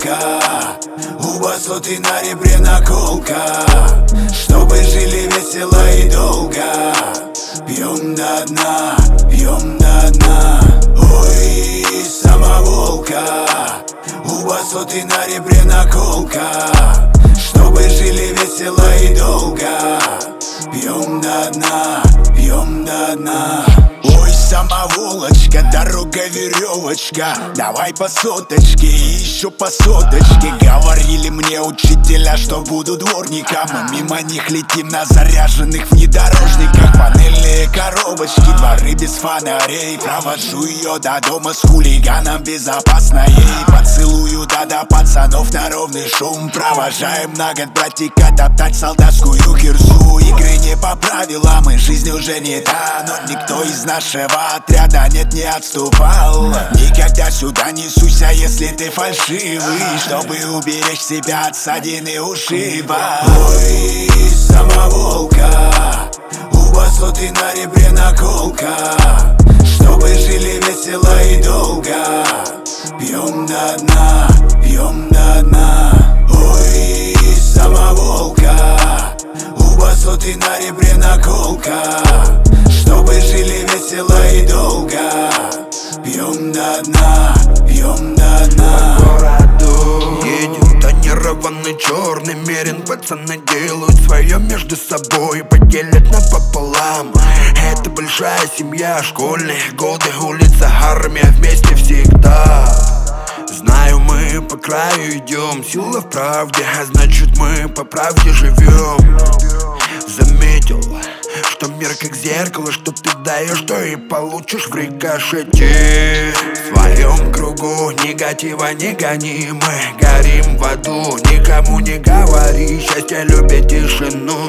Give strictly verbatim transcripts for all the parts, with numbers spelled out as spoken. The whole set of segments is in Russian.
самоволка, у басоты на ребре наколка, чтобы жили весело и долго. Пьем до дна, пьем до дна. Ой, самоволка, у басоты на ребре наколка, чтобы жили весело и долго. Пьем до дна, пьем до дна. Ой, самоволочка, дорога веревочка, давай по соточке и еще по соточке. Говорили мне учителя, что буду дворником, мы мимо них летим на заряженных внедорожниках. Панельные коробочки, дворы без фонарей, провожу ее до дома с хулиганом безопасно ей. Поцелую да-да пацанов на ровный шум, провожаем на год братика топтать солдатскую кирзу. Игры не по правилам и жизнь уже не та, но никто из нашего отряда нет не отступал. Никогда сюда не суйся, если ты фальшивый, чтобы уберечь себя от ссадин и ушиба. Ой, самоволка, у басоты на ребре наколка, чтобы жили весело и долго. Пьем до дна, пьем до дна. Ой, самоволка, у басоты на ребре наколка, чтобы жили весело и долго. Пьем до дна, пьем до дна. По городу едет тонированный черный мерин. Пацаны делают свое между собой, поделят напополам. Это большая семья, школьные годы, улица, армия, вместе всегда. Знаю, мы по краю идем, сила в правде, а значит мы по правде живем. Заметил, что мир как зеркало, что ты даешь, то и получишь в рикошете. В своем кругу негатива не гони, мы горим в аду. Никому не говори, счастье любит тишину.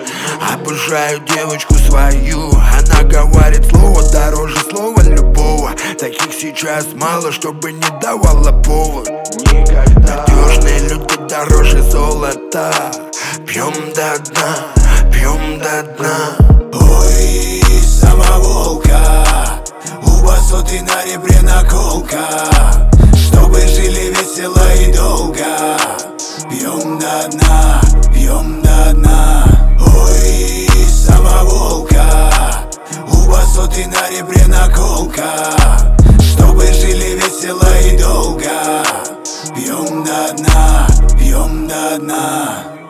Обожаю девочку свою, она говорит слово дороже слова любого. Таких сейчас мало, чтобы не давала повод. Надежные люди дороже золота. Пьем до дна, пьем до дна. Ой, самоволка, у басоты на ребре наколка, чтобы жили весело и долго. Пьем до дна, пьем до дна. Ой, самоволка, у басоты на ребре наколка, чтобы жили весело и долго. Пьем до дна, пьем до дна.